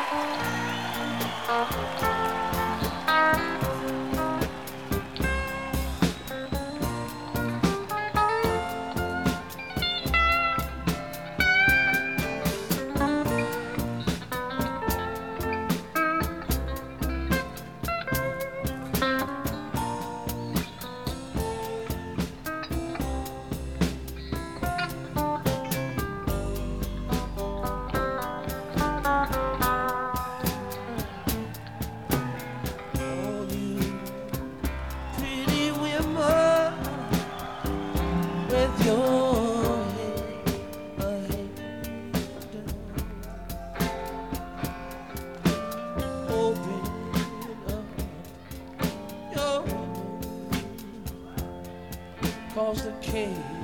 All you pretty women with your head open up your 'cause the king